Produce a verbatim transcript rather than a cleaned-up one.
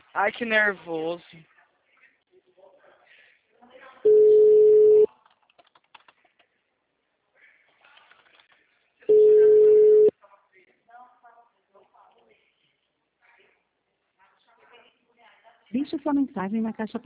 Ai, que nervoso. Deixe sua mensagem na caixa